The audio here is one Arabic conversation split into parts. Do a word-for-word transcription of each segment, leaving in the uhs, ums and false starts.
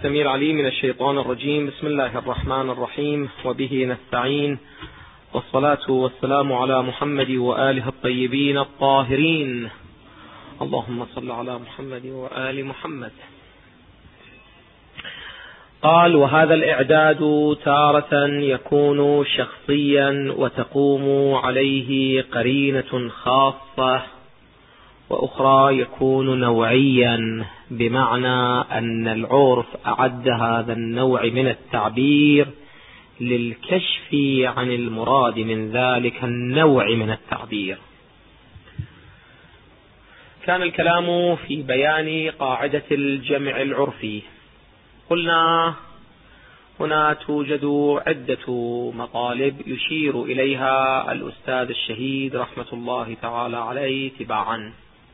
السميع العليم من الشيطان الرجيم. بسم الله الرحمن الرحيم، وبه نستعين، والصلاة والسلام على محمد وآله الطيبين الطاهرين. اللهم صل على محمد وآل محمد. قال: وهذا الإعداد تارة يكون شخصيا وتقوم عليه قرينة خاصة، وأخرى يكون نوعيا، بمعنى أن العرف أعد هذا النوع من التعبير للكشف عن المراد من ذلك النوع من التعبير. كان الكلام في بيان قاعدة الجمع العرفي. قلنا هنا توجد عدة مطالب يشير إليها الأستاذ الشهيد رحمة الله تعالى عليه تباعا.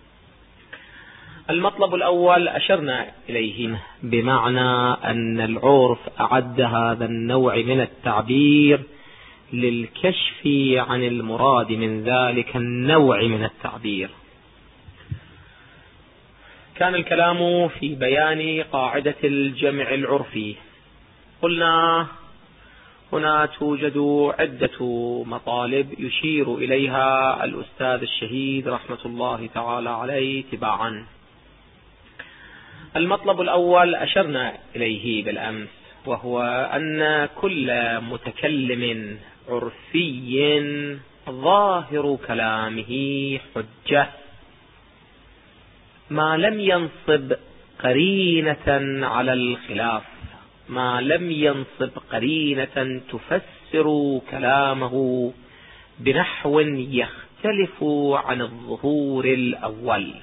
المطلب الأول أشرنا إليه، بمعنى أن العرف أعد هذا النوع من التعبير للكشف عن المراد من ذلك النوع من التعبير. كان الكلام في بيان قاعدة الجمع العرفي. قلنا هنا توجد عدة مطالب يشير إليها الأستاذ الشهيد رحمة الله تعالى عليه تباعا. المطلب الأول أشرنا إليه بالأمس، وهو أن كل متكلم عرفي ظاهر كلامه حجة ما لم ينصب قرينة على الخلاف، ما لم ينصب قرينة تفسر كلامه بنحو يختلف عن الظهور الأول.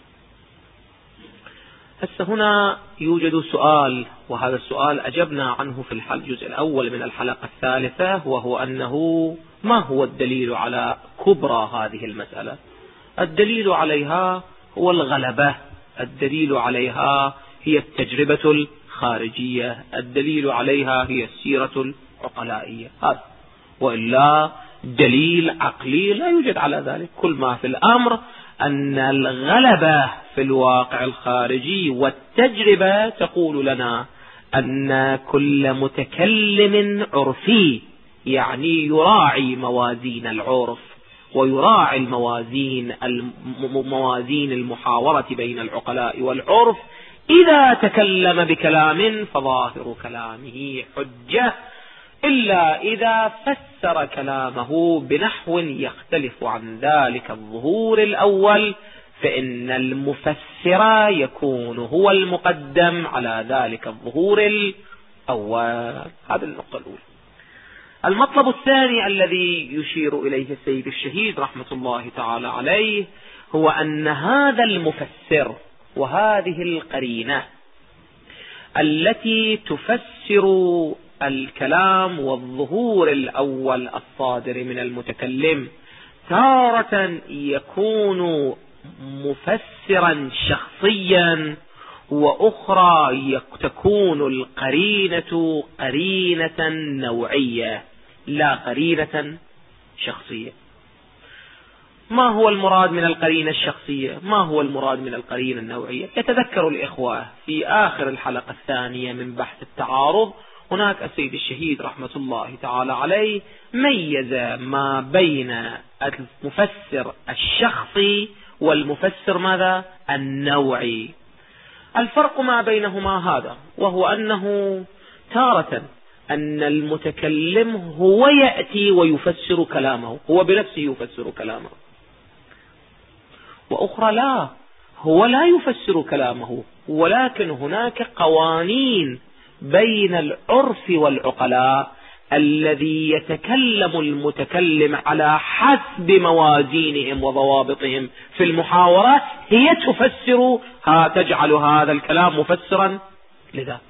هسه هنا يوجد سؤال، وهذا السؤال أجبنا عنه في الجزء الأول من الحلقة الثالثة، وهو أنه ما هو الدليل على كبرى هذه المسألة؟ الدليل عليها هو الغلبة، الدليل عليها هي التجربة الخارجية، الدليل عليها هي السيرة العقلائية، هذا، وإلا دليل عقلي لا يوجد على ذلك. كل ما في الأمر أن الغلبة في الواقع الخارجي والتجربة تقول لنا أن كل متكلم عرفي، يعني يراعي موازين العرف ويراعي الموازين موازين المحاورة بين العقلاء والعرف، إذا تكلم بكلام فظاهر كلامه حجة، إلا إذا فسر كلامه بنحو يختلف عن ذلك الظهور الأول، فإن المفسر يكون هو المقدم على ذلك الظهور الأول. هذه النقطة الأولى. المطلب الثاني الذي يشير إليه السيد الشهيد رحمة الله تعالى عليه هو أن هذا المفسر وهذه القرينة التي تفسر الكلام والظهور الأول الصادر من المتكلم تارة يكون مفسرا شخصيا، وأخرى تكون القرينة قرينة نوعية لا قرينة شخصية. ما هو المراد من القرينة الشخصية؟ ما هو المراد من القرينة النوعية؟ يتذكر الإخوة في آخر الحلقة الثانية من بحث التعارض، هناك السيد الشهيد رحمة الله تعالى عليه ميز ما بين المفسر الشخصي والمفسر ماذا؟ النوعي. الفرق ما بينهما هذا، وهو أنه تارة أن المتكلم هو يأتي ويفسر كلامه، هو بنفسه يفسر كلامه، وأخرى لا، هو لا يفسر كلامه، ولكن هناك قوانين بين العرف والعقلاء الذي يتكلم المتكلم على حسب موازينهم وضوابطهم في المحاورة، هي تفسر ها تجعل هذا الكلام مفسرا لذاك.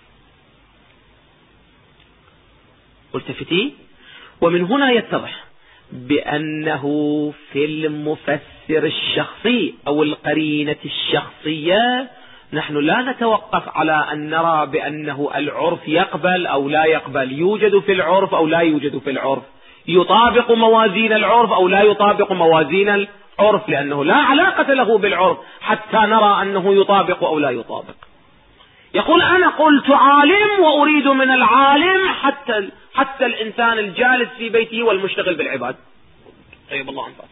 التفتي. ومن هنا يتضح بأنه في المفسر الشخصي أو القرينة الشخصية نحن لا نتوقف على أن نرى بأنه العرف يقبل أو لا يقبل، يوجد في العرف أو لا يوجد في العرف، يطابق موازين العرف أو لا يطابق موازين العرف، لأنه لا علاقة له بالعرف حتى نرى أنه يطابق أو لا يطابق. يقول أنا قلت عالم وأريد من العالم حتى حتى الإنسان الجالس في بيته والمشتغل بالعباد. طيب الله عنك،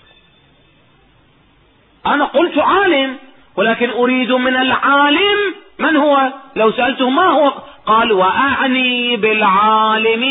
أنا قلت عالم ولكن أريد من العالم من هو؟ لو سألته ما هو قال وأعني بالعالم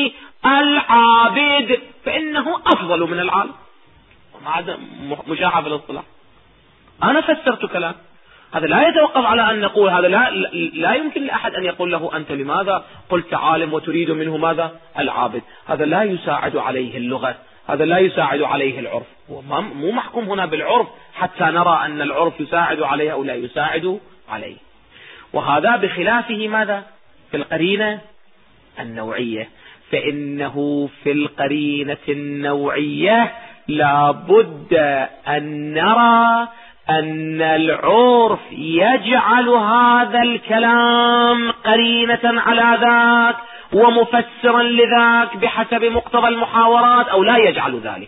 العابد، فإنه أفضل من العالم. هذا مشاحة في الاصطلاح. أنا فسرت كلام، هذا لا يتوقف على أن نقول هذا، لا, لا يمكن لأحد أن يقول له أنت لماذا قلت عالم وتريد منه ماذا؟ العابد. هذا لا يساعد عليه اللغة، هذا لا يساعد عليه العرف. هو مو محكوم هنا بالعرف حتى نرى أن العرف يساعد عليه أو لا يساعد عليه. وهذا بخلافه ماذا؟ في القرينة النوعية، فإنه في القرينة النوعية لا بد أن نرى أن العرف يجعل هذا الكلام قرينة على ذاك ومفسرا لذاك بحسب مقتضى المحاورات أو لا يجعل ذلك.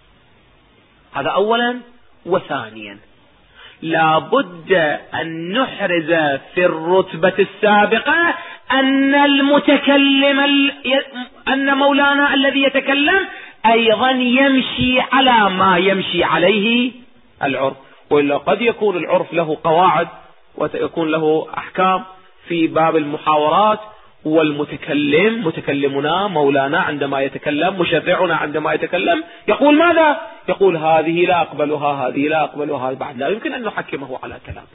هذا أولا. وثانيا لا بد أن نحرز في الرتبة السابقة أن المتكلم أن مولانا الذي يتكلم أيضا يمشي على ما يمشي عليه العرف، وإلا قد يكون العرف له قواعد ويكون له أحكام في باب المحاورات، والمتكلم متكلمنا مولانا عندما يتكلم، مشرعنا عندما يتكلم يقول ماذا؟ يقول هذه لا أقبلها، هذه لا أقبلها، بعد لا يمكن أن نحكمه على كلام.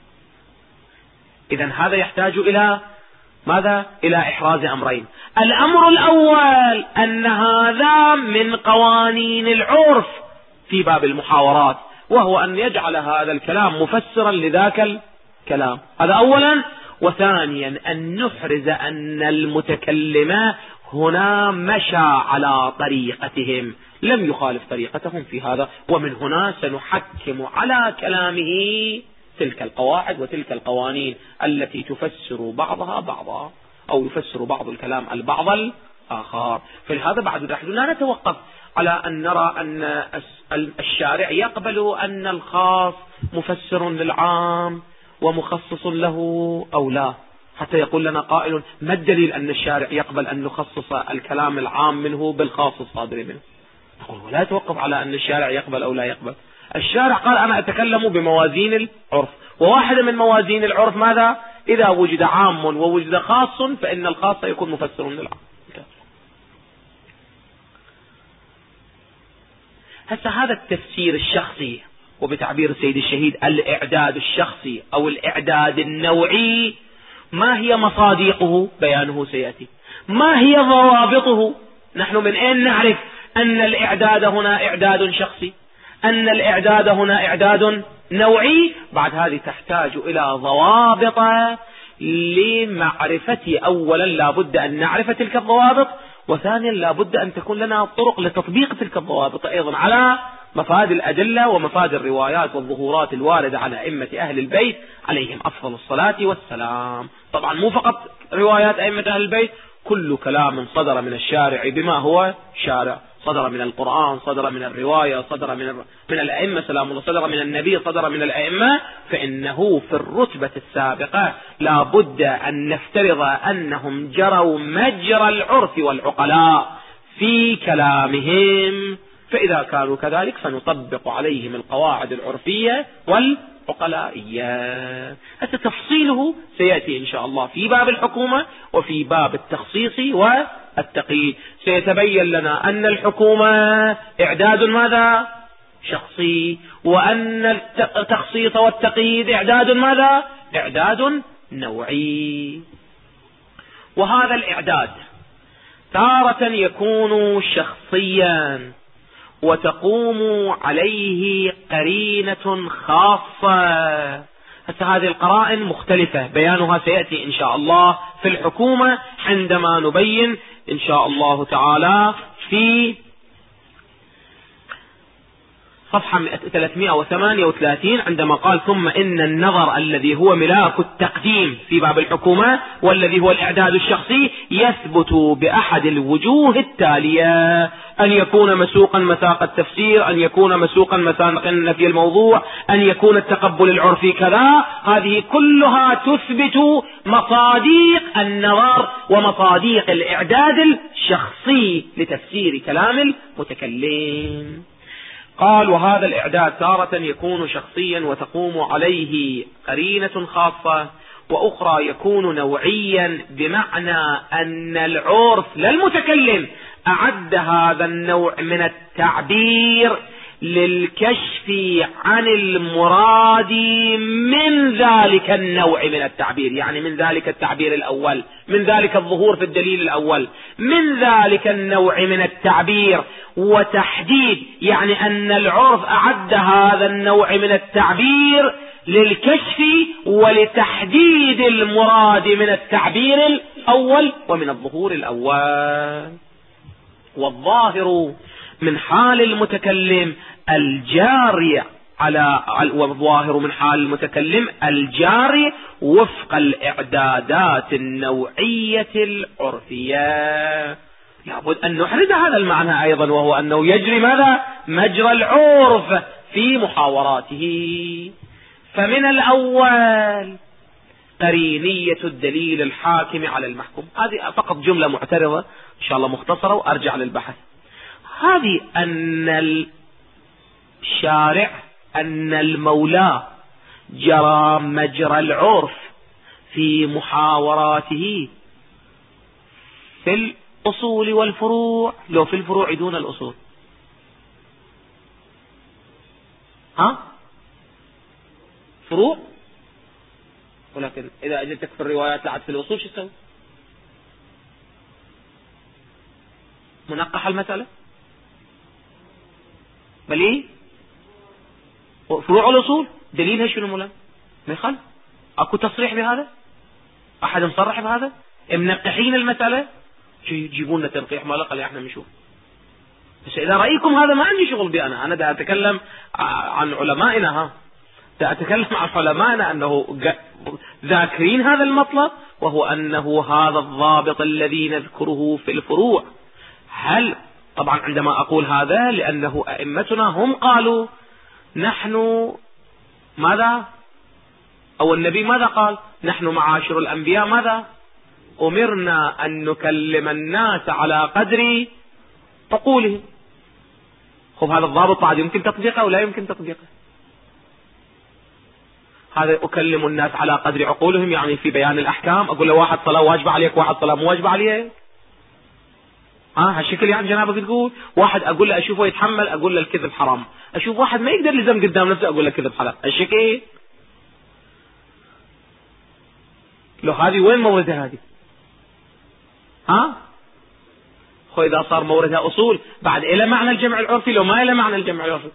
إذن هذا يحتاج إلى ماذا؟ إلى إحراز أمرين. الأمر الأول أن هذا من قوانين العرف في باب المحاورات، وهو أن يجعل هذا الكلام مفسرا لذاك الكلام، هذا أولا. وثانيا أن نحرز أن المتكلم هنا مشى على طريقتهم، لم يخالف طريقتهم في هذا، ومن هنا سنحكم على كلامه تلك القواعد وتلك القوانين التي تفسر بعضها بعضا أو يفسر بعض الكلام البعض الآخر. فلهذا بعد نحن لا نتوقف على أن نرى أن الشارع يقبل أن الخاص مفسر للعام ومخصص له أو لا، حتى يقول لنا قائل ما الدليل أن الشارع يقبل أن نخصص الكلام العام منه بالخاص الصادر منه؟ نقول ولا يتوقف على أن الشارع يقبل أو لا يقبل. الشارع قال أنا أتكلم بموازين العرف، وواحدة من موازين العرف ماذا؟ إذا وجد عام ووجد خاص فإن الخاص يكون مفسر للعام. هسه هذا التفسير الشخصي، وبتعبير السيد الشهيد الإعداد الشخصي أو الإعداد النوعي، ما هي مصادقه؟ بيانه سيأتي. ما هي ضوابطه؟ نحن من أين نعرف أن الإعداد هنا إعداد شخصي، أن الإعداد هنا إعداد نوعي؟ بعد هذه تحتاج إلى ضوابط لمعرفة. أولا لا بد أن نعرف تلك الضوابط، وثانيا لا بد أن تكون لنا طرق لتطبيق تلك الضوابط أيضا على مفاد الأدلة ومفاد الروايات والظهورات الواردة على أئمة أهل البيت عليهم أفضل الصلاة والسلام. طبعا مو فقط روايات أئمة أهل البيت، كل كلام صدر من الشارع بما هو شارع، صدر من القرآن، صدر من الرواية، صدر من من الأئمة سلام الله، صدر من النبي، صدر من الأئمة، فإنه في الرتبة السابقة لا بد أن نفترض أنهم جروا مجرى العرف والعقلاء في كلامهم، فإذا كانوا كذلك فنطبق عليهم القواعد العرفية والعقلائية. هذا تفصيله سيأتي إن شاء الله في باب الحكومة وفي باب التخصيص والتقييد. سيتبين لنا أن الحكومة إعداد ماذا؟ شخصي، وأن التخصيص والتقييد إعداد ماذا؟ إعداد نوعي. وهذا الإعداد تارة يكون شخصيا وتقوم عليه قرينة خاصة. هسه هذه القرائن مختلفة، بيانها سيأتي إن شاء الله في الحكومة عندما نبين إن شاء الله تعالى في صفحة ثلاثمائة وثمانية وثلاثين عندما قال ثم إن النظر الذي هو ملاك التقديم في باب الحكومة والذي هو الإعداد الشخصي يثبت بأحد الوجوه التالية. أن يكون مسوقا مساق التفسير، أن يكون مسوقا مساق نفي الموضوع، أن يكون التقبل العرفي كذا. هذه كلها تثبت مصاديق النظر ومصاديق الإعداد الشخصي لتفسير كلام المتكلم. قال: وهذا الإعداد تارة يكون شخصيا وتقوم عليه قرينة خاصة، وأخرى يكون نوعيا، بمعنى أن العرف للمتكلم أعد هذا النوع من التعبير للكشف عن المراد من ذلك النوع من التعبير، يعني من ذلك التعبير الأول، من ذلك الظهور في الدليل الأول، من ذلك النوع من التعبير، وتحديد، يعني أن العرف أعد هذا النوع من التعبير للكشف ولتحديد المراد من التعبير الأول ومن الظهور الأول. والظاهر من حال المتكلم الجاري على والظاهر من حال المتكلم الجاري وفق الإعدادات النوعية العرفية. لابد أن نحرز هذا المعنى أيضا، وهو أنه يجري ماذا؟ مجرى العرف في محاوراته. فمن الأول قرينية الدليل الحاكم على المحكوم. هذه فقط جملة معترضة إن شاء الله مختصرة وأرجع للبحث. هذه أن الشارع، أن المولى جرى مجرى العرف في محاوراته في الأصول والفروع، لو في الفروع دون الأصول. ها؟ فروع، ولكن إذا أجلتك في الروايات لعد في الأصول شو تسوي؟ منقح المسألة؟ بل إيه؟ فروع الأصول دليلها شنو مولانا؟ ما يخالف. أكو تصريح بهذا؟ أحد مصرح بهذا؟ منقحين المسألة؟ يجيبون لنا تنقيح ما لقى احنا بنشوف. بس إذا رأيكم هذا ما عندي شغل بي أنا، أنا دا أتكلم عن علمائنا، ها دا أتكلم عن علمائنا أنه ذاكرين هذا المطلب، وهو أنه هذا الضابط الذي نذكره في الفروع. هل طبعا عندما أقول هذا لأنه أئمتنا هم قالوا نحن ماذا، أو النبي ماذا قال؟ نحن معاشر الأنبياء ماذا؟ أمرنا أن نكلم الناس على قدر عقولهم. خب هذا الضابط بعد يمكن تطبيقه ولا يمكن تطبيقه؟ هذا أكلم الناس على قدر عقولهم يعني في بيان الأحكام، أقول له واحد صلاة واجب عليك، واحد صلاة مو واجب عليك. ها هالشكل يعني جنابك تقول؟ واحد أقول له أشوفه يتحمل، أقول له الكذب حرام. أشوف واحد ما يقدر يلزم قدام نفسه، أقول له الكذب حلال. هالشكل لو هذه وين موردها هذه؟ ها خو إذا صار موردها أصول بعد إلى معنى الجمع العرفي، لو ما إلى معنى الجمع العرفي،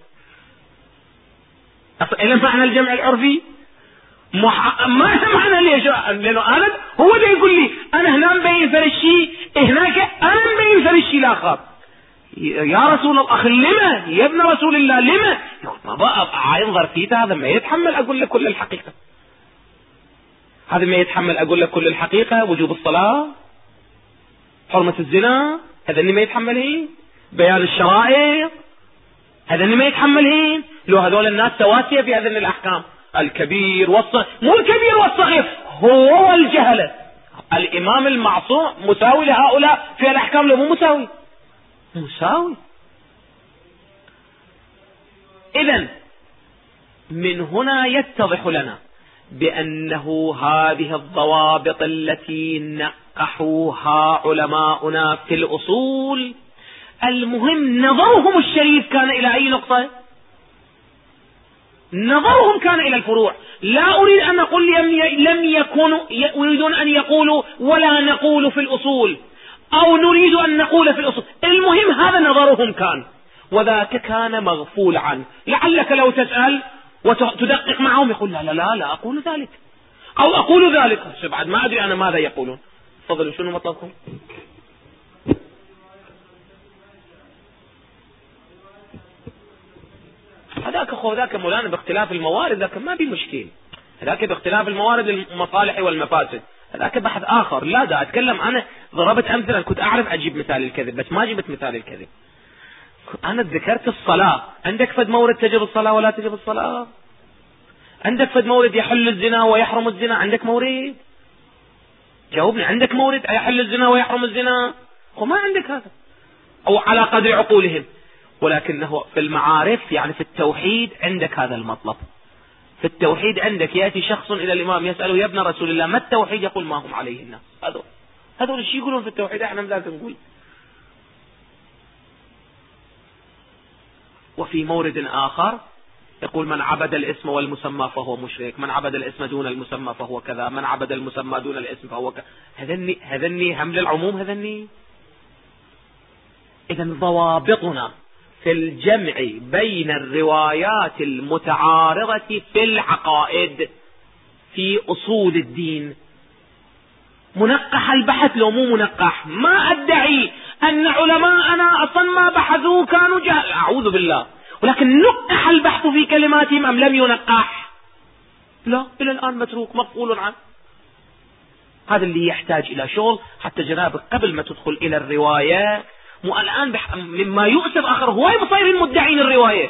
إلى معنى الجمع العرفي مح... ما سمعنا ليش؟ لأنه أنا هو اللي يقول لي أنا هنا مبين فرق الشيء، هناك أنا مبين فرق الشيء الآخر. يا رسول الله أخي لما؟ يا ابن رسول الله لما؟ ما بقى عاين ظرفيته، هذا ما يتحمل أقول لك كل الحقيقة، هذا ما يتحمل أقول لك كل الحقيقة. وجوب الصلاة، حرمة الزنا، هذا اللي ما يتحملهين. بيان الشرائع، هذا اللي ما يتحملهين. لو هذول الناس سواسية في هذه الأحكام، الكبير والصغير، مو الكبير والصغير، هو والجهلة. الإمام المعصوم مساوي لهؤلاء في الأحكام، لو مو مساوي؟ مساوي. إذن من هنا يتضح لنا بأنه هذه الضوابط التي نقحوها علماؤنا في الأصول، المهم نظرهم الشريف كان إلى أي نقطة؟ نظرهم كان إلى الفروع. لا أريد أن أقول لم يكونوا يريدون أن يقولوا ولا نقول في الأصول، أو نريد أن نقول في الأصول، المهم هذا نظرهم كان، وذاك كان مغفول عنه. لعلك لو تسأل وتدقق معهم يقول لا لا لا لا أقول ذلك، أو أقول ذلك، بعد ما أدري أنا ماذا يقولون. تفضلوا شنو مطلبكم؟ هذاك أخو ذاك مولانا باختلاف الموارد، ذاك ما في مشكلة، هذاك باختلاف الموارد المصالح والمفاسد، هذاك بحث آخر. لا دا أتكلم أنا ضربت أمثلة، كنت أعرف أجيب مثال الكذب بس ما جبت مثال الكذب. أنا ذكرت الصلاة، عندك فد مورد تجب الصلاة ولا تجب الصلاة؟ عندك فد مورد يحل الزنا ويحرم الزنا؟ عندك مورد؟ جاوبني، عندك مورد يحل الزنا ويحرم الزنا؟ وما عندك هذا، أو على قدر عقولهم. ولكنه في المعارف، يعني في التوحيد عندك هذا المطلب. في التوحيد عندك يأتي شخص إلى الإمام يسأله يا ابن رسول الله ما التوحيد؟ يقول ما هم عليه الناس. هذول هذول الشيء يقولون في التوحيد، احنا لازم نقول. وفي مورد آخر يقول من عبد الاسم والمسمى فهو مشرك، من عبد الاسم دون المسمى فهو كذا، من عبد المسمى دون الاسم فهو كذا. هذني هذني هم للعموم هذني. إذا ضوابطنا في الجمع بين الروايات المتعارضة في العقائد في أصول الدين منقح البحث لو مو منقح. ما أدعي أن علماءنا أصلا ما بحثوا كانوا جهل، أعوذ بالله، ولكن نقح البحث في كلماتهم أم لم ينقح؟ لا، إلى الآن متروك مغفول عنه. هذا اللي يحتاج إلى شغل حتى جنابك قبل ما تدخل إلى الرواية. مو الآن بح... مما يؤسف آخر هو مصيرين مدعين الرواية.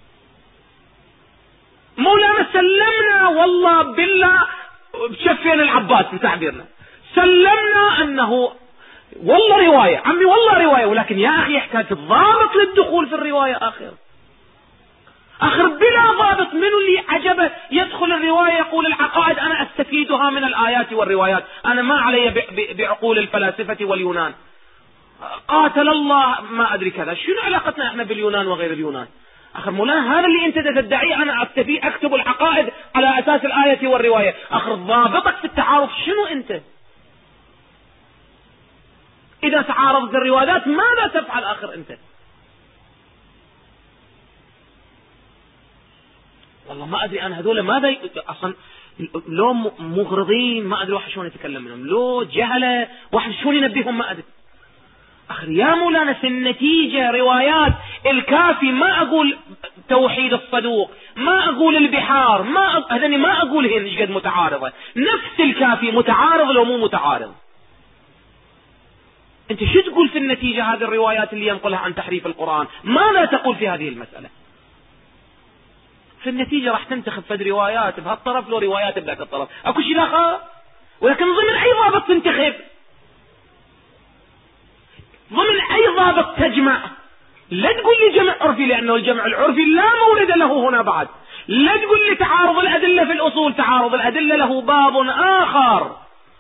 مولانا سلمنا والله بالله بشفين العباس بتعبيرنا، سلمنا أنه والله رواية عمي والله رواية، ولكن يا أخي يحتاج الضابط للدخول في الرواية آخر آخر بلا ضابط. من اللي عجبه يدخل الرواية يقول العقائد أنا أستفيدها من الآيات والروايات، أنا ما علي ب... ب... بعقول الفلاسفة واليونان. قاتل الله ما أدري كذا، شنو علاقتنا احنا باليونان وغير اليونان؟ آخر مولانا هذا اللي انت تدعي أنا أستفيد أكتب العقائد على أساس الآية والرواية، آخر ضابطك في التعارض شنو أنت؟ إذا تعارضت الروايات ماذا تفعل آخر أنت؟ والله ما أدري أنا هذول ماذا ي... أصلا لو مغرضين ما أدري واحد شلون يتكلم منهم، لو جهلة واحد شلون ينبيهم ما أدري. أخر يا مولانا في النتيجة روايات الكافي، ما أقول توحيد الصدوق، ما أقول البحار، ما أ... هذني ما أقولهن إيش قد متعارضة. نفس الكافي متعارض لو مو متعارض. أنت شو تقول في النتيجة هذه الروايات اللي ينقلها عن تحريف القرآن؟ ماذا تقول في هذه المسألة؟ في النتيجة راح تنتخب فد روايات بهالطرف لو روايات بذاك الطرف، أكو شيء لا، ولكن ضمن أي ضابط تنتخب، ضمن أي ضابط تجمع. لا تقول لي جمع عرفي لأنه الجمع العرفي لا مورد له هنا بعد. لا تقول لي تعارض الأدلة في الأصول، تعارض الأدلة له باب آخر.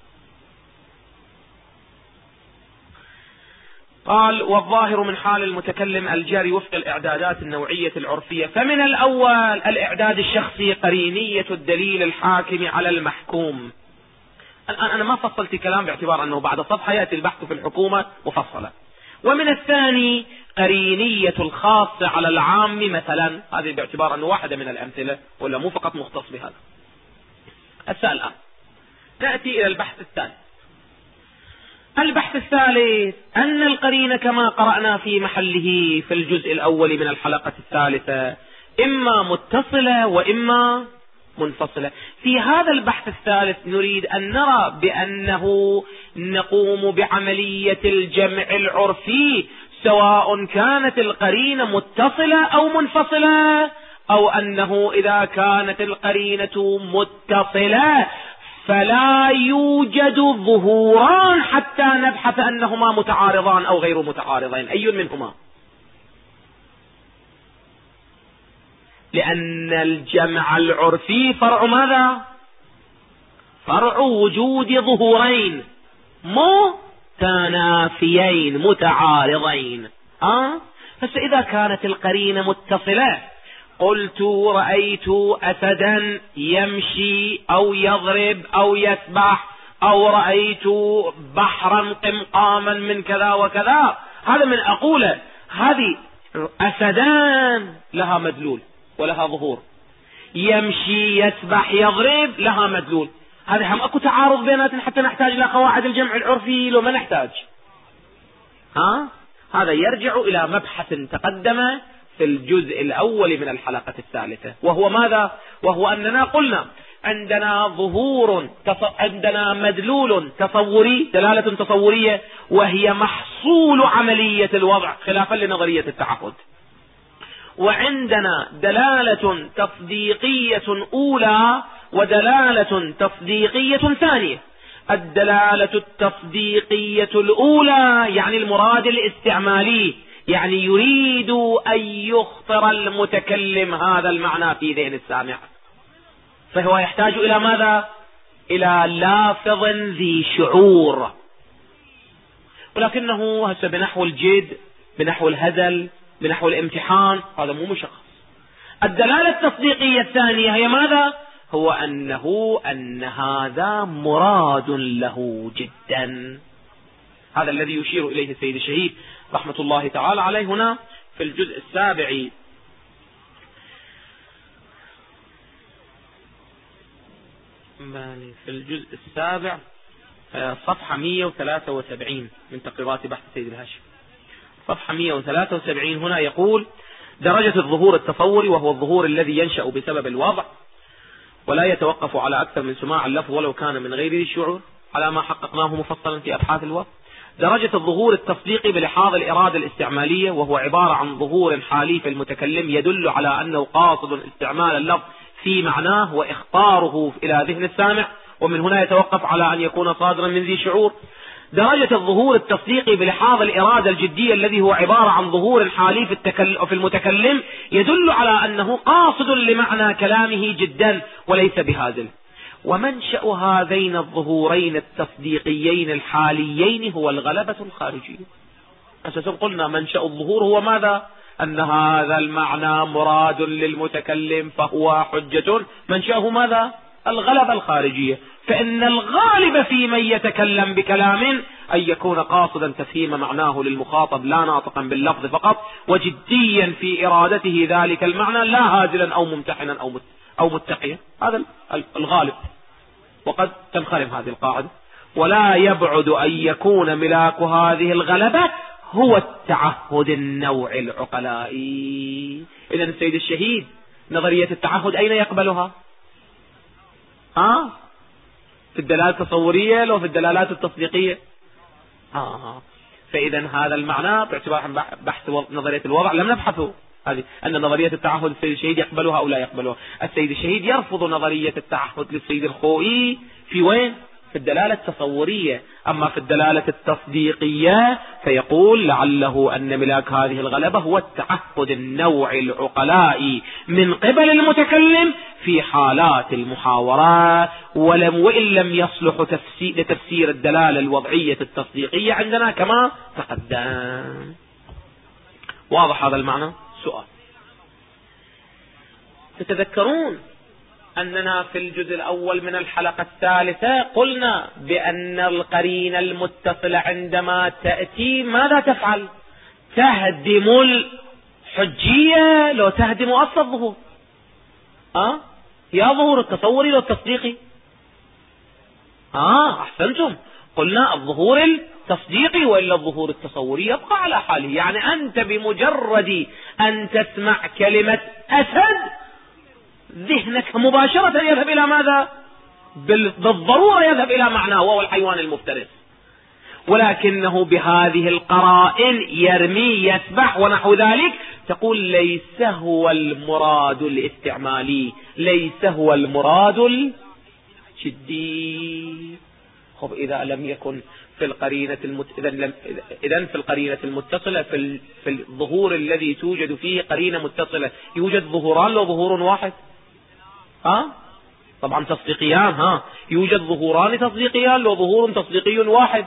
قال والظاهر من حال المتكلم الجاري وفق الإعدادات النوعية العرفية. فمن الأول الإعداد الشخصي قرينية الدليل الحاكم على المحكوم. الآن أنا ما فصلت كلام باعتبار أنه بعد صفحة يأتي البحث في الحكومة مفصلة. ومن الثاني قرينية الخاص على العام مثلا، هذه باعتبار أنه واحدة من الأمثلة ولا مو فقط مختص بهذا. السؤال الآن نأتي إلى البحث الثاني. البحث الثالث أن القرينة كما قرأنا في محله في الجزء الأول من الحلقة الثالثة إما متصلة وإما منفصلة. في هذا البحث الثالث نريد أن نرى بأنه نقوم بعملية الجمع العرفي سواء كانت القرينة متصلة أو منفصلة، أو أنه إذا كانت القرينة متصلة فلا يوجد ظهوران حتى نبحث أنهما متعارضان أو غير متعارضين، أي منهما؟ لأن الجمع العرفي فرع ماذا؟ فرع وجود ظهورين متنافيين متعارضين. أه؟ فإذا كانت القرينة متصلة، قلت رأيت أسدا يمشي أو يضرب أو يسبح، أو رأيت بحرا قمقاما من كذا وكذا، هذا من أقوله. هذه أسدان لها مدلول ولها ظهور، يمشي يسبح يضرب لها مدلول، هذه هم أكو تعارض بيناتهم حتى نحتاج إلى قواعد الجمع العرفي لو ما نحتاج؟ ها؟ هذا يرجع إلى مبحث تقدم في الجزء الأول من الحلقة الثالثة، وهو ماذا؟ وهو أننا قلنا عندنا ظهور عندنا مدلول تصوري، دلالة تصورية، وهي محصول عملية الوضع خلافا لنظرية التعهد. وعندنا دلالة تصديقية أولى ودلالة تصديقية ثانية. الدلالة التصديقية الأولى يعني المراد الاستعمالي، يعني يريد أن يخطر المتكلم هذا المعنى في ذهن السامع، فهو يحتاج إلى ماذا؟ إلى لافظ ذي شعور، ولكنه هسه بنحو الجد، بنحو الهزل، بنحو الامتحان، هذا مو مشخص. الدلالة التصديقية الثانية هي ماذا؟ هو أنه أن هذا مراد له جدا. هذا الذي يشير إليه السيد الشهيد رحمة الله تعالى عليه هنا في الجزء السابع في الجزء السابع صفحة مئة وثلاثة وسبعين من تقريرات بحث السيد الهاشمي، صفحة مئة وثلاثة وسبعين. هنا يقول: درجة الظهور التصوري، وهو الظهور الذي ينشأ بسبب الوضع ولا يتوقف على أكثر من سماع اللفظ ولو كان من غير الشعور، على ما حققناه مفصلا في أبحاث الوضع. درجة الظهور التصديقي بلحاظ الإرادة الاستعمالية، وهو عبارة عن ظهور حالي في المتكلم يدل على أنه قاصد استعمال اللفظ في معناه وإخطاره إلى ذهن السامع، ومن هنا يتوقف على أن يكون صادرا من ذي شعور. درجة الظهور التصديقي بلحاظ الإرادة الجدية، الذي هو عبارة عن ظهور حالي في, في المتكلم يدل على أنه قاصد لمعنى كلامه جدا وليس بهازل. ومنشأ هذين الظهورين التصديقيين الحاليين هو الغلبة الخارجية. أساسا قلنا منشأ الظهور هو ماذا؟ أن هذا المعنى مراد للمتكلم فهو حجة. منشأه ماذا؟ الغلبة الخارجية. فإن الغالب في من يتكلم بكلام أن يكون قاصدا تفهيم معناه للمخاطب لا ناطقا باللفظ فقط، وجديا في إرادته ذلك المعنى، لا هازلا أو ممتحنا أو أو متقيا. هذا الغالب، وقد تنخرم هذه القاعدة. ولا يبعد أن يكون ملاك هذه الغلبة هو التعهد النوع العقلائي. إذن السيد الشهيد نظرية التعهد أين يقبلها؟ ها؟ في الدلالات التصورية لو في الدلالات التصديقية؟ آه. فإذا هذا المعنى باعتبار بحث نظرية الوضع لم نبحثه، هذه أن نظرية التعهد السيد الشهيد يقبلها أو لا يقبلها. السيد الشهيد يرفض نظرية التعهد للسيد الخوئي في وين؟ في الدلالة التصورية. أما في الدلالة التصديقية فيقول لعله أن ملاك هذه الغلبة هو التعهد النوع العقلائي من قبل المتكلم في حالات المحاورات، ولم وإن لم يصلح تفسير لتفسير الدلالة الوضعية التصديقية عندنا كما تقدم. واضح هذا المعنى؟ سؤال. تتذكرون أننا في الجزء الأول من الحلقة الثالثة قلنا بأن القرينة المتصلة عندما تأتي ماذا تفعل؟ تهدم الحجية لو تهدم أصل الظهور. أه؟ يا ظهور التصوري لو التصديقي. آه أحسنتم، قلنا الظهور التصديقي، وإلا الظهور التصوري يبقى على حاله. يعني أنت بمجرد أن تسمع كلمة أسد ذهنك مباشرة يذهب إلى ماذا؟ بالضرورة يذهب إلى معناه وهو الحيوان المفترس، ولكنه بهذه القرائن يرمي يسبح ونحو ذلك، تقول ليس هو المراد الاستعمالي، ليس هو المراد الجدي. خب إذا لم يكن في القرينة المت... إذا لم... إذن في القرينة المتصلة في, ال... في الظهور الذي توجد فيه قرينة متصلة يوجد ظهوران لو ظهور واحد؟ ها؟ طبعا تصديقيان. ها؟ يوجد ظهوران تصديقيان لو ظهور تصديقي واحد.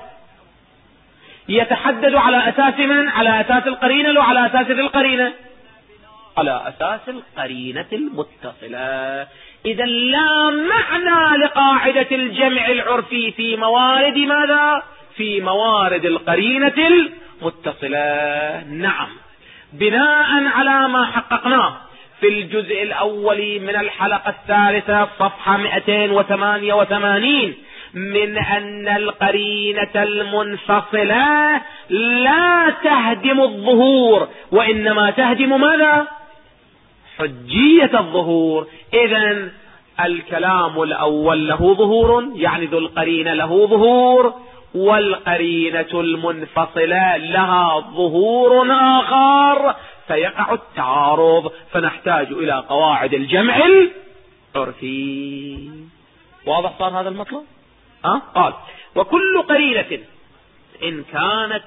يتحدد على أساس من؟ على أساس القرينة لو على أساس القرينة؟ على أساس القرينة المتصلة. إذا لا معنى لقاعدة الجمع العرفي في موارد ماذا؟ في موارد القرينة المتصلة. نعم، بناء على ما حققناه في الجزء الأول من الحلقة الثالثة صفحة مئتين وثمانية وثمانين من أن القرينة المنفصلة لا تهدم الظهور، وإنما تهدم ماذا؟ حجية الظهور. إذن الكلام الأول له ظهور، يعني ذو القرينة له ظهور، والقرينة المنفصلة لها ظهور آخر، فيقع التعارض، فنحتاج إلى قواعد الجمع العرفي. واضح صار هذا المطلب؟ أه؟ قال: وكل قرينة إن كانت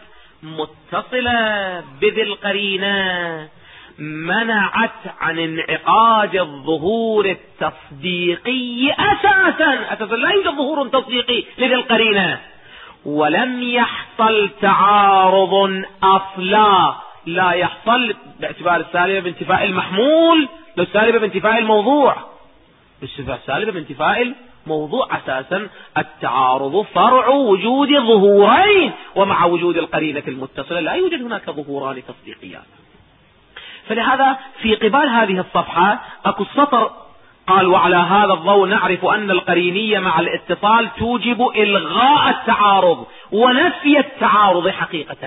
متصلة بذي القرينة منعت عن انعقاد الظهور التصديقي أساسا. أساسا لا يوجد ظهور تصديقي لذي القرينة، ولم يحصل تعارض أصلا. لا يحصل باعتبار السالبة بانتفاء المحمول، لو السالبة بانتفاء الموضوع، السالبة بانتفاء الموضوع. أساسا التعارض فرع وجود ظهورين، ومع وجود القرينة المتصلة لا يوجد هناك ظهوران تصديقيان. فلهذا في قبال هذه الصفحة اكو السطر قال: وعلى هذا الضوء نعرف أن القرينية مع الاتصال توجب إلغاء التعارض ونفي التعارض حقيقة.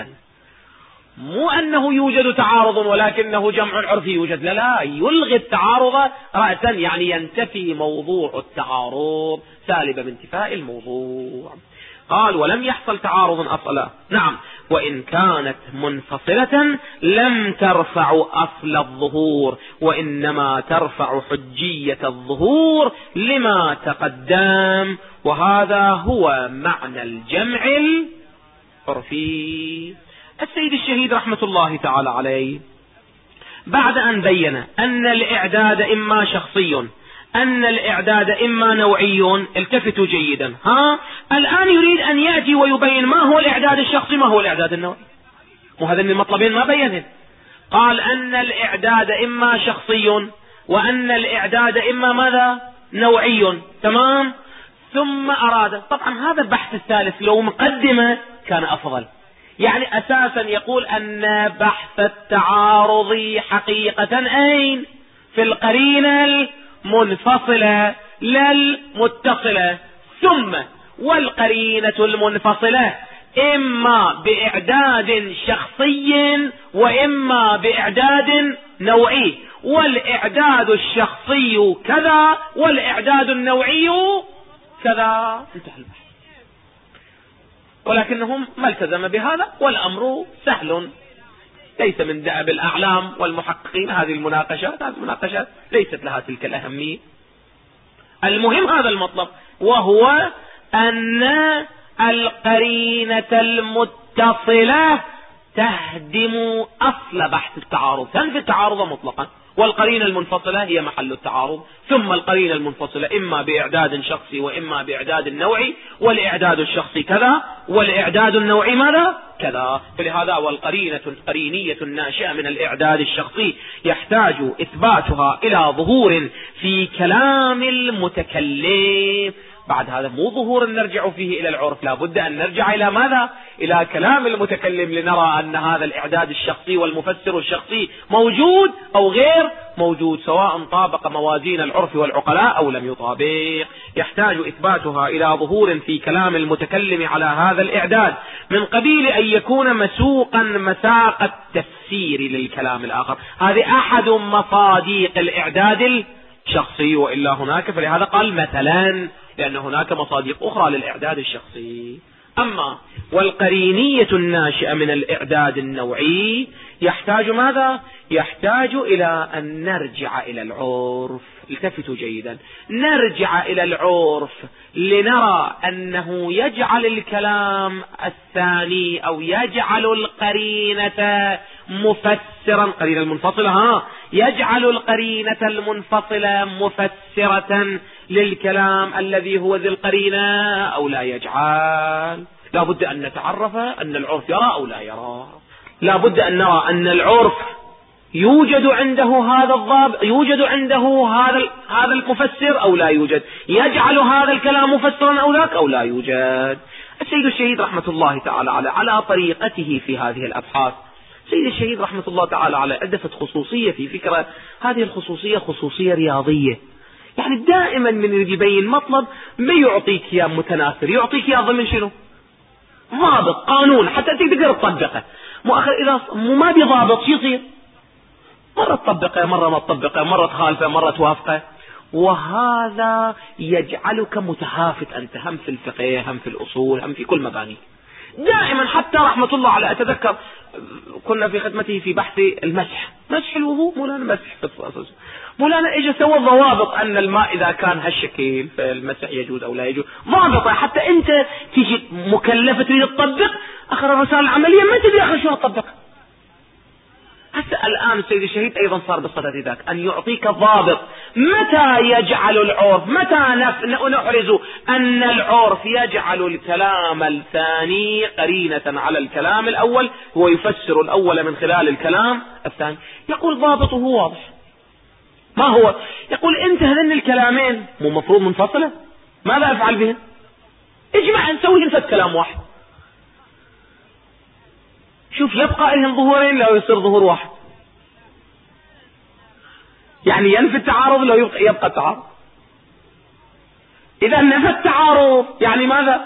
مو أنه يوجد تعارض ولكنه جمع عرفي يوجد، لا لا، يلغي التعارض رأسا، يعني ينتفي موضوع التعارض سالبا بانتفاء الموضوع. قال: ولم يحصل تعارض أصلا. نعم، وإن كانت منفصلة لم ترفع أصل الظهور، وإنما ترفع حجية الظهور لما تقدم، وهذا هو معنى الجمع العرفي. السيد الشهيد رحمة الله تعالى عليه بعد أن بين أن الإعداد إما شخصي، أن الإعداد إما نوعي، التفتوا جيدا، ها الآن يريد أن يأتي ويبين ما هو الإعداد الشخصي، ما هو الإعداد النوعي. وهذين المطلبين ما بينهم. قال أن الإعداد إما شخصي، وأن الإعداد إما ماذا؟ نوعي. تمام. ثم أراد، طبعا هذا البحث الثالث لو مقدمة كان أفضل، يعني أساسا يقول أن بحث التعارض حقيقة أين؟ في القرينة المنفصلة للمتصلة. ثم والقرينة المنفصلة إما بإعداد شخصي وإما بإعداد نوعي، والإعداد الشخصي كذا والإعداد النوعي كذا. انتهى البحث. ولكنهم ما التزم بهذا، والأمر سهل، ليس من دأب الأعلام والمحققين هذه المناقشات. هذه المناقشات ليست لها تلك الأهمية. المهم هذا المطلب، وهو أن القرينة المتصلة تهدم أصل بحث التعارض، تنفي التعارض مطلقا، والقرينة المنفصلة هي محل التعارض. ثم القرينة المنفصلة إما بإعداد شخصي وإما بإعداد نوعي، والإعداد الشخصي كذا والإعداد النوعي ماذا؟ كذا. فلهذا والقرينة القرينية الناشئة من الإعداد الشخصي يحتاج إثباتها إلى ظهور في كلام المتكلم. بعد هذا مو ظهور نرجع فيه إلى العرف، لا بد أن نرجع إلى ماذا؟ إلى كلام المتكلم، لنرى أن هذا الإعداد الشخصي والمفسر الشخصي موجود أو غير موجود، سواء طابق موازين العرف والعقلاء أو لم يطابق. يحتاج إثباتها إلى ظهور في كلام المتكلم على هذا الإعداد، من قبيل أن يكون مسوقا مساق التفسير للكلام الآخر. هذه أحد مصاديق الإعداد الشخصي، وإلا هناك، فلهذا قال مثلا، لأن هناك مصاديق أخرى للإعداد الشخصي. أما والقرينية الناشئة من الإعداد النوعي يحتاج ماذا؟ يحتاج إلى أن نرجع إلى العرف. التفتوا جيدا، نرجع إلى العرف لنرى أنه يجعل الكلام الثاني أو يجعل القرينة مفسرا، قرينة المنفصلة، ها يجعل القرينة المنفصلة مفسرة للكلام الذي هو ذي القرينة أو لا يجعل. لا بد أن نتعرف أن العرف يرى أو لا يرى، لا بد أن نرى أن العرف يوجد عنده هذا الضابط، يوجد عنده هذا هذا المفسر أو لا يوجد، يجعل هذا الكلام مفسرا أو ذاك أو لا يوجد. السيد الشهيد رحمة الله تعالى على على طريقته في هذه الأبحاث، السيد الشهيد رحمة الله تعالى على أدفت خصوصية في فكرة، هذه الخصوصية خصوصية رياضية. يعني دائما من يريد يبين مطلب ما يعطيك يا متناثر، يعطيك يا ضمن شنو؟ ضابط، قانون، حتى تقدر تطبقه. مؤخر إذا ما بضابط شو يصير؟ مرة تطبقه، مرة ما تطبقه، مرة تخالفه، مرة توافقه. وهذا يجعلك متهافت أنت، هم في الفقه هم في الأصول هم في كل مباني دائما. حتى رحمة الله عليه أتذكر كنا في خدمته في بحث المسح، مسح الوضوء، مولانا مسح في الصلاة، مولانا اجى سوى ضوابط أن الماء إذا كان هالشكل فالمسح يجوز أو لا يجوز، ضابطة حتى أنت تيجي مكلفة تريد تطبق آخر الرسالة العملية ما تدري آخر شو تطبق. حتى الآن السيد الشهيد أيضا صار بالصدد ذاك أن يعطيك ضابط متى يجعل العرف، متى نحرز أن العرف يجعل الكلام الثاني قرينة على الكلام الأول، هو يفسر الأول من خلال الكلام الثاني. يقول ضابطه واضح. ما هو؟ يقول أنت هذين الكلامين مو مفروض منفصلة، ماذا أفعل بهن؟ اجمع نسوي فد كلام واحد. شوف يبقى لهم ظهورين لو يصير ظهور واحد، يعني ينفي التعارض لو يبقى, يبقى التعارض. إذا نفى التعارض يعني ماذا؟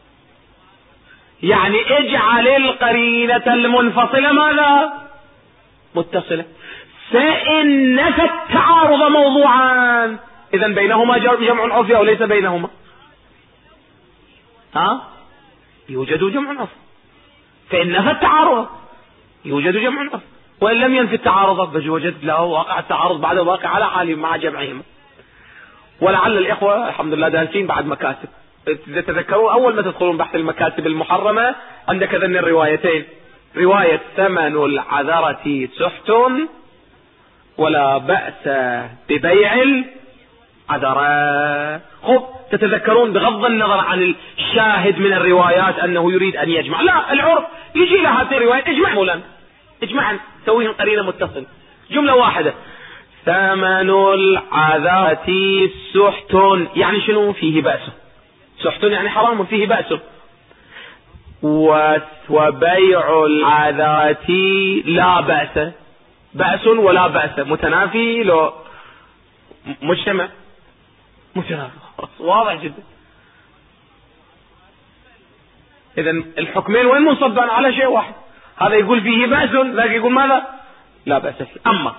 يعني اجعل القرينة المنفصلة ماذا؟ متصلة. فإن نفى التعارض موضوعا إذا بينهما جمع عرفي أو ليس بينهما؟ ها؟ يوجد جمع عرفي. فإن نفى التعارض يوجد جمع عرفي، وإن لم ينفي التعارض فوجد له واقع التعارض بعد واقع على حالهم مع جمعهما. ولعل الإخوة الحمد لله دارسين بعد مكاتب، إذا تذكروا أول ما تدخلون بحث المكاتب المحرمة عندك ذن الروايتين، رواية ثمن العذرة سحت ولا بأس ببيع العذرة. خب تتذكرون بغض النظر عن الشاهد من الروايات أنه يريد أن يجمع، لا العرف يجي لها هذه الروايات اجمع مولانا، اجمعا سويهم قرينة متصل، جملة واحدة. ثمن العذرة سحت يعني شنو؟ فيه بأس. سحت يعني حرام فيه بأس. وبيع العذرة لا بأس، بأس ولا بأس متنافي لو مجتمع متنافي، واضح جدا. إذا الحكمين وين منصبان على شيء واحد، هذا يقول فيه بأس لكن يقول ماذا؟ لا بأس فيه. أما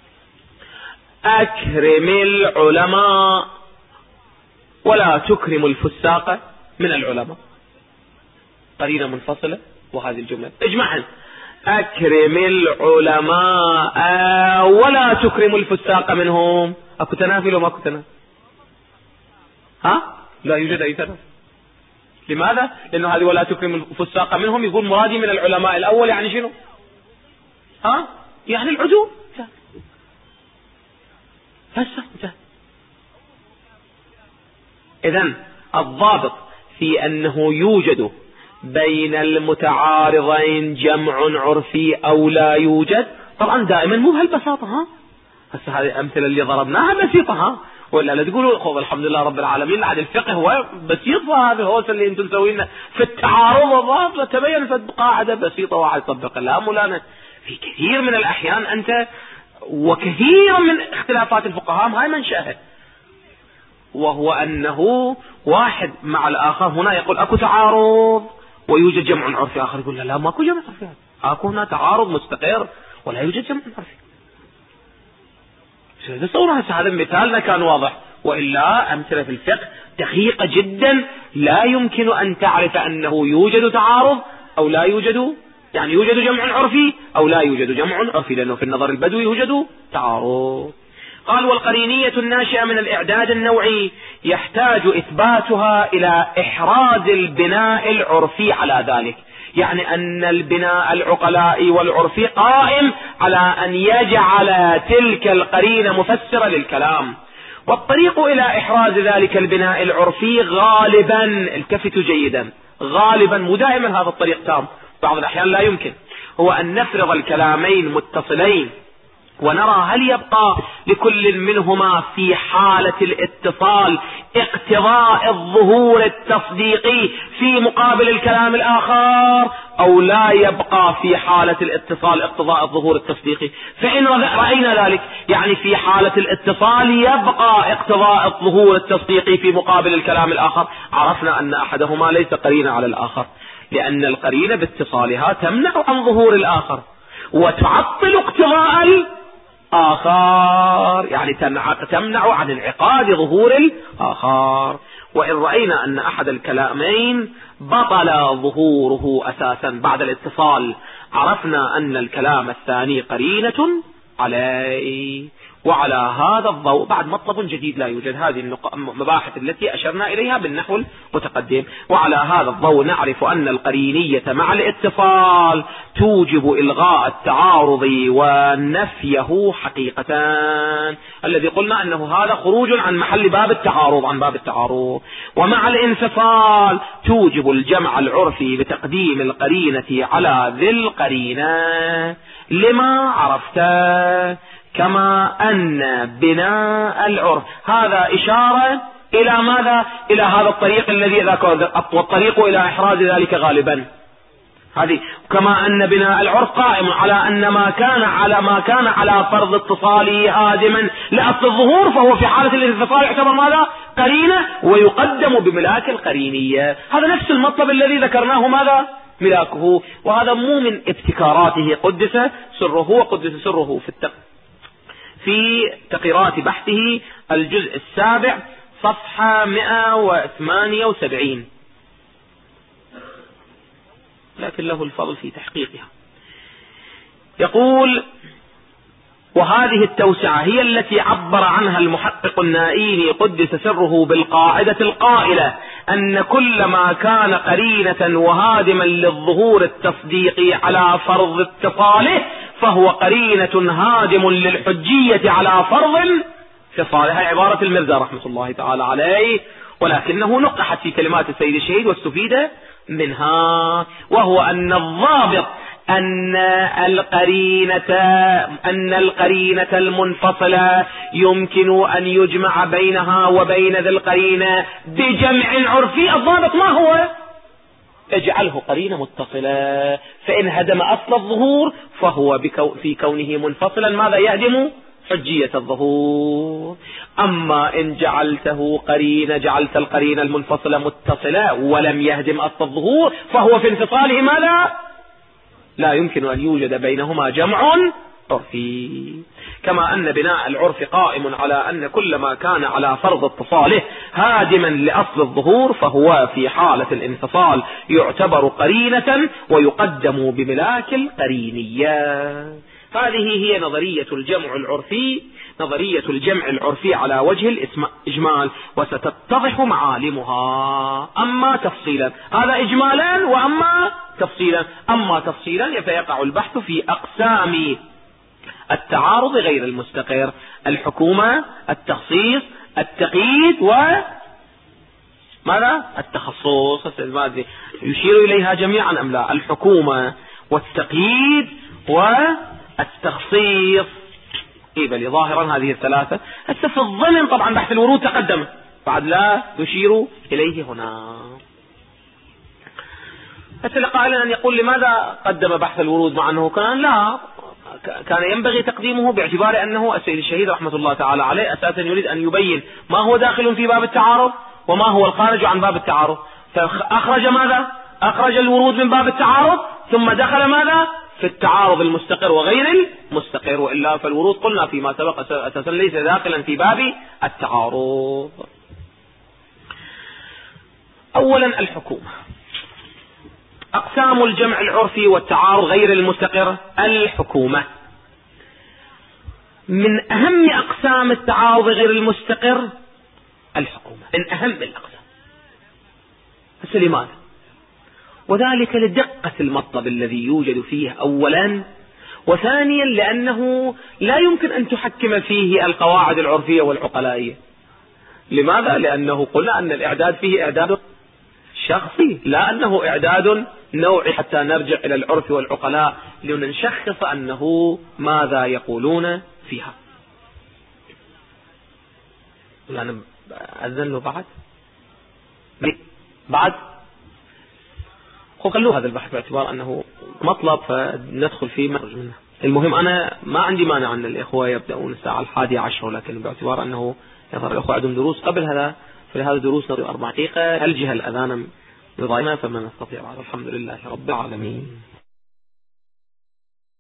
أكرم العلماء ولا تكرم الفساق من العلماء، قرينة منفصلة وهذه الجملة اجمعا. أكرم العلماء ولا تكرم الفساق منهم، أكو تنافي لو ما أكو تنافي؟ ها؟ لا يوجد أي تنافي. لماذا؟ لأنه هذه ولا تكرم الفساق منهم يقول مرادي من العلماء الأول يعني شنو؟ ها؟ يعني العدول. فسق. إذن الضابط في أنه يوجد بين المتعارضين جمع عرفي أو لا يوجد، طبعا دائما مو بهالبساطة. ها هسه هذه الأمثلة اللي ضربناها بسيطة، ها ولا لا تقولوا خذ الحمد لله رب العالمين عن الفقه هو بسيط، هذا هو اللي انتم تسوينا في التعارض الضابط تبين في قاعدة بسيطة واحد طبق. لا مولانا في كثير من الأحيان أنت وكثير من اختلافات الفقهاء هاي منشأها، وهو أنه واحد مع الآخر هنا يقول أكو تعارض ويوجد جمع عرفي، آخر يقول لا لا ما أكو جمع عرفي، أكو هنا تعارض مستقر ولا يوجد جمع عرفي. تصور هذا مثالنا كان واضح، وإلا أمثلة في الفقه دقيقة جدا لا يمكن أن تعرف أنه يوجد تعارض أو لا يوجد، يعني يوجد جمع عرفي أو لا يوجد جمع عرفي، لأنه في النظر البدوي يوجد تعارض. قال والقرينية الناشئة من الإعداد النوعي يحتاج إثباتها إلى إحراز البناء العرفي على ذلك، يعني أن البناء العقلائي والعرفي قائم على أن يجعل تلك القرينة مفسرة للكلام. والطريق إلى إحراز ذلك البناء العرفي غالبا، التفتوا جيدا، غالبا مو دائما هذا الطريق تام، بعض الأحيان لا يمكن، هو أن نفرض الكلامين متصلين ونرى هل يبقى لكل منهما في حالة الاتصال اقتضاء الظهور التصديقي في مقابل الكلام الآخر أو لا يبقى في حالة الاتصال اقتضاء الظهور التصديقي. فإن رأينا ذلك يعني في حالة الاتصال يبقى اقتضاء الظهور التصديقي في مقابل الكلام الآخر، عرفنا أن أحدهما ليس قرينة على الآخر، لأن القرينة باتصالها تمنع عن ظهور الآخر وتعطل اقتضاء آخر، يعني تمنع عن انعقاد ظهور الآخر. وإن رأينا أن أحد الكلامين بطل ظهوره أساسا بعد الاتصال، عرفنا أن الكلام الثاني قرينة عليه. وعلى هذا الضوء بعد مطلب جديد لا يوجد، هذه المباحث التي أشرنا إليها بالنحو المتقدم. وعلى هذا الضوء نعرف أن القرينية مع الاتصال توجب إلغاء التعارض ونفيه حقيقة، الذي قلنا أنه هذا خروج عن محل باب التعارض عن باب التعارض. ومع الانفصال توجب الجمع العرفي بتقديم القرينة على ذي القرينة لما عرفت، كما أن بناء العرف هذا إشارة إلى ماذا؟ إلى هذا الطريق الذي ذكر، والطريق إلى إحراز ذلك غالبا هذه. كما أن بناء العرف قائم على أن ما كان على ما كان على فرض اتصاله هادما لأصل الظهور، فهو في حالة الانفصال يعتبر ماذا؟ قرينة، ويقدم بملاك القرينية. هذا نفس المطلب الذي ذكرناه ماذا؟ ملاكه. وهذا مو من ابتكاراته، قدس سره وقدس سره في التق في تقريرات بحثه الجزء السابع صفحة مئة وثمانية وسبعين، لكن له الفضل في تحقيقها. يقول: وهذه التوسعة هي التي عبر عنها المحقق النائيني قدس سره بالقاعدة القائلة أن كل ما كان قرينة وهادما للظهور التصديقي على فرض اتصاله فهو قرينة هادم للحجية على فرض اتصاله. هي عبارة المرزا رحمة الله تعالى عليه، ولكنه نقحت في كلمات السيد الشهيد واستفيد منها، وهو أن الضابط أن القرينة أن القرينة المنفصلة يمكن أن يجمع بينها وبين ذي القرينة بجمع عرفي. الضابط ما هو؟ اجعله قرينة متصلة، فإن هدم أصل الظهور فهو بكو في كونه منفصلا ماذا يهدم؟ حجية الظهور. أما إن جعلته قرينة جعلت القرينة المنفصلة متصلة ولم يهدم أصل الظهور فهو في انفصاله ماذا؟ لا يمكن أن يوجد بينهما جمع عرفي. كما أن بناء العرف قائم على أن كل ما كان على فرض اتصاله هادما لأصل الظهور فهو في حالة الانفصال يعتبر قرينة ويقدم بملاك القرينية. هذه هي نظرية الجمع العرفي، نظرية الجمع العرفي على وجه الإجمال، وستتضح معالمها. أما تفصيلا هذا إجمالا، وأما تفصيلا أما تفصيلا فيقع البحث في أقسام التعارض غير المستقر: الحكومة، التخصيص، التقييد، و ماذا؟ التخصص. يشير إليها جميعا أم لا؟ الحكومة والتقييد والتخصيص. إيه بل ظاهرا هذه الثلاثة. هسه في الضمن طبعا بحث الورود تقدم، بعد لا يشير إليه هنا. هسه قائلا أن يقول لماذا قدم بحث الورود مع أنه كان لا كان ينبغي تقديمه، باعتبار أنه السيد الشهيد رحمة الله تعالى عليه أساسا يريد أن يبين ما هو داخل في باب التعارض وما هو الخارج عن باب التعارض. فأخرج ماذا؟ أخرج الورود من باب التعارض ثم دخل ماذا؟ في التعارض المستقر وغير المستقر. وإلا فالورود قلنا فيما سبق أساسا ليس داخلا في باب التعارض. أولا الحكومة. أقسام الجمع العرفي والتعارض غير المستقر. الحكومة من أهم أقسام التعارض غير المستقر، الحكومة من أهم الأقسام. بس لماذا؟ وذلك لدقة المطلب الذي يوجد فيه أولا، وثانيا لأنه لا يمكن أن تحكم فيه القواعد العرفية والعقلائية. لماذا؟ لأنه قلنا أن الإعداد فيه إعداد شخصي، لا أنه إعداد نوعي حتى نرجع إلى العرف والعقلاء لنشخص أنه ماذا يقولون فيها. يعني أذن له بعد بعد خلوا هذا البحث باعتبار أنه مطلب فندخل فيه ما نخرج منه. المهم أنا ما عندي مانع أن الإخوة يبدأون الساعة الحادية عشر، لكن باعتبار أنه يظهر الإخوة عندهم دروس قبل هذا، فلهذا دروس أربع دقيقة الجهة الأذان يضايقنا فما نستطيع. الحمد لله رب العالمين.